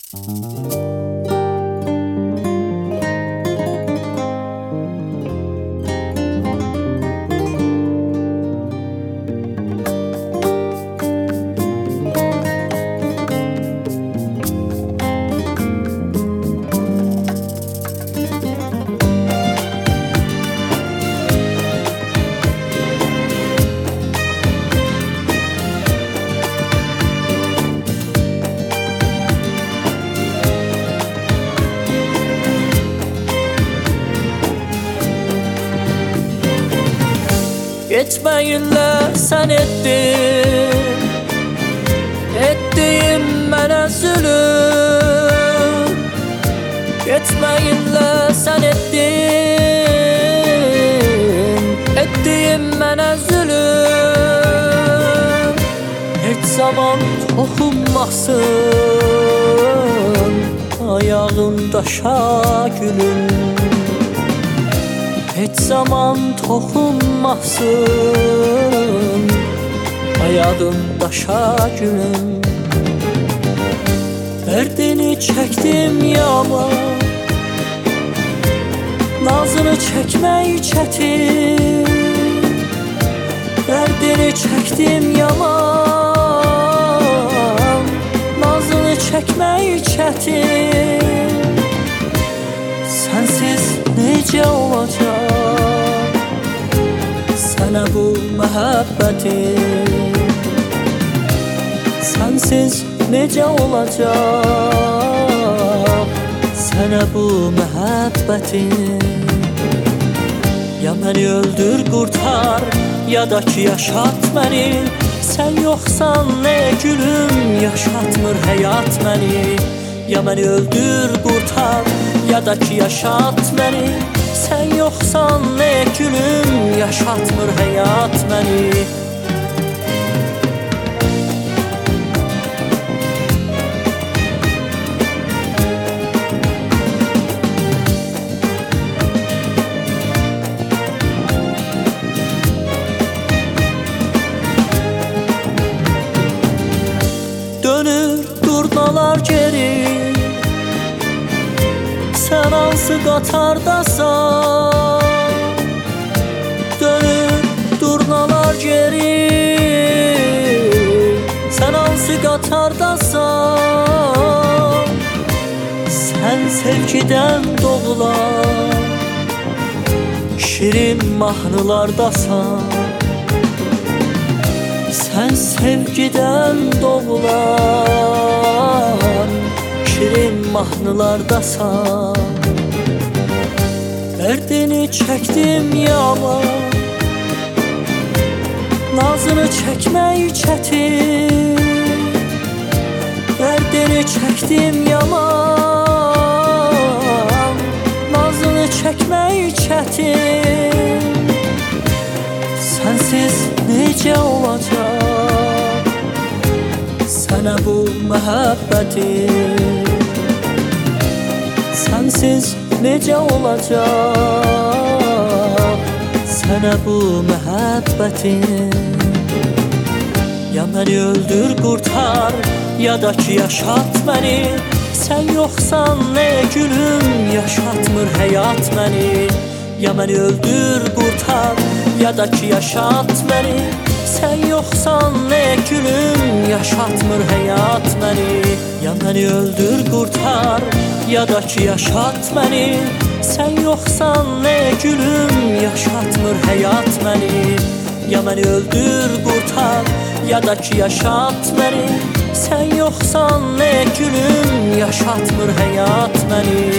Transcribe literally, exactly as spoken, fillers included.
Geçmeyinle sen ettin, ettiğim mənə zulüm. Geçmeyinle sen ettin, ettiğim mənə zulüm. Heç zaman toxunmasın ayağın daşa gülüm. Heç zaman toxunmasın ayağın daşa gülüm. Dərdini çəkdim yaman, nazını çəkmək çətin. Dərdini çəkdim yaman, nazını çəkmək çətin. Sensiz necə olacaq sənə bu məhəbbətim? Sensiz necə olacaq sənə bu məhəbbətim? Ya məni öldür, qurtar, ya da ki yaşat məni. Sən yoxsan nə gülüm, yaşatmır həyat məni. Ya məni öldür, qurtar, ya da ki yaşat məni. Sən yoxsan nə gülüm, yaşatmır həyat məni. Dönür durnalar geri, sen hansı qatardasan? Dönür durnalar geri, sen hansı qatardasan? Sen sevgiden doğulan şirin mahnılardasan. Sen sevgiden doğulan şirin mahnılardasan. Dərdini çəkdim yaman, nazını çəkmək çətin. Dərdini çəkdim yaman, nazını çəkmək çətin. Sensiz necə olacaq sənə bu məhəbbətim? Sensiz necə olacaq sənə bu məhəbbətim? Ya məni öldür, qurtar, ya da ki yaşat məni. Sən yoxsan nə gülüm, yaşatmır həyat məni. Ya məni öldür, qurtar, ya da ki yaşat məni. Sən yoxsan nə gülüm, yaşatmır həyat məni. Ya məni öldür, qurtar, ya da ki yaşat məni. Sən yoxsan nə gülüm, yaşatmır həyat məni. Ya məni öldür, qurtar, ya da ki yaşat məni. Sən yoxsan nə gülüm, yaşatmır həyat məni.